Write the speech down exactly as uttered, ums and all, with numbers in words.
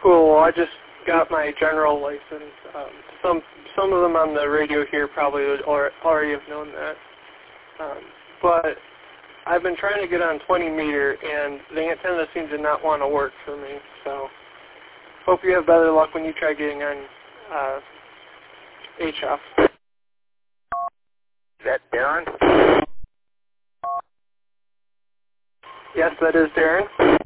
Cool. I just got my general license. Um, some some of them on the radio here probably would or, already have known that. Um, but I've been trying to get on twenty meter, and the antenna seems to not want to work for me. So hope you have better luck when you try getting on uh, H F. Is that Darren? Yes, that is Darren.